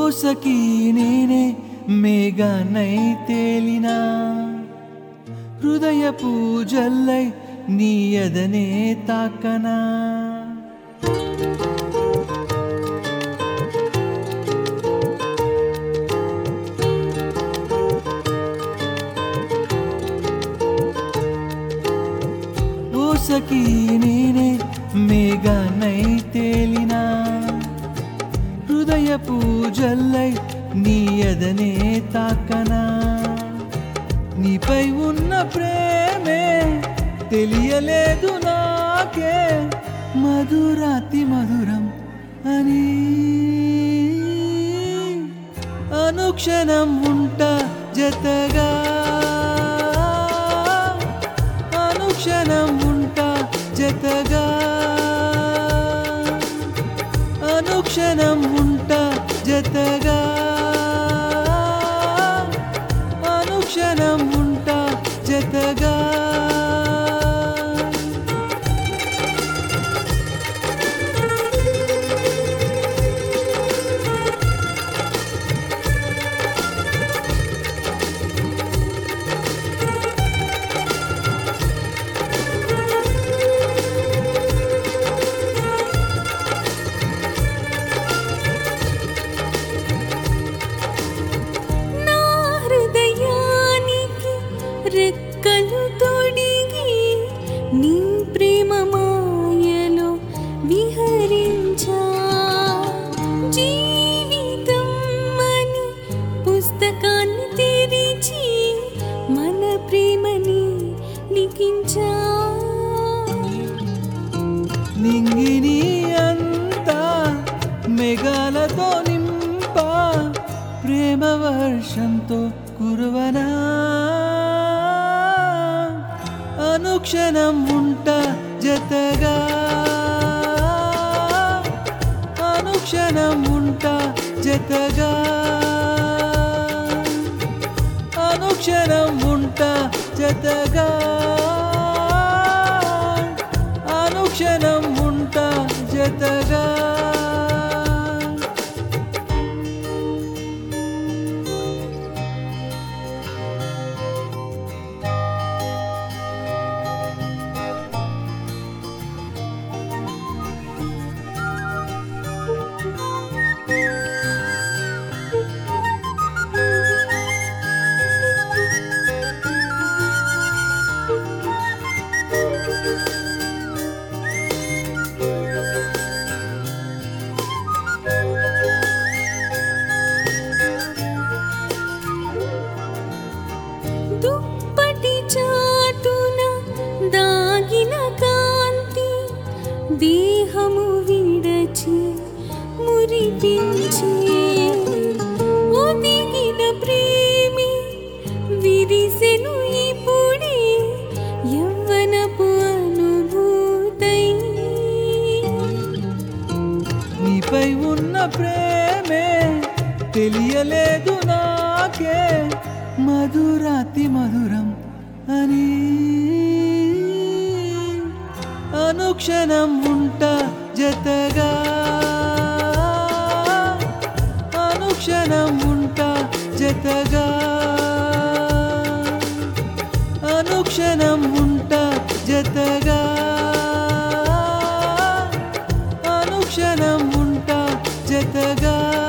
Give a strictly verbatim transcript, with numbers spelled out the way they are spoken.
సఖీ నేనే మేఘానై తేలినా హృదయ పూజల్లై నీ ఎదనే తాకనా ఓ సఖీ నేనే మేఘానై తేలినా హృదయ పూజల్లై నీ ఎదనే తాకనా నీపై ఉన్న ప్రేమే తెలియలేదు నాకే మధురాతి మధురం అని అనుక్షణం ఉంటా జతగా అనుక్షణం ఉంటా జతగా అనుక్షణం ఉంటా జతగా అనుక్షణం ఉంటా జతగా రెక్కలు తొడిగి నీ ప్రేమ మాయలో విహరించా జీవితం అని పుస్తకాన్ని తెరిచి మన ప్రేమని లిఖించా నింగిని అంతా మేఘాలతో నింపా ప్రేమ వర్షంతో కురువనా అనుక్షణం ఉంటా జతగా అనుక్షణం ఉంటా జతగా అనుక్షణం ఉంటా జతగా అనుక్షణం ఉంటా జతగా దుప్పటి చాటున దాగిన కాంతి దేహము విడచి మురిపించే ఒదిగిన ప్రేమి విరిసెను ఇప్పుడే యవ్వనపు అనుభూతై నీపై ఉన్న ప్రేమే తెలియలేదు నాకే మధురాతి మధురం అని అనుక్షణం ఉంటా జతగా అనుక్షణం ఉంటా జతగా అనుక్షణం ఉంటా జతగా అనుక్షణం ఉంటా జతగా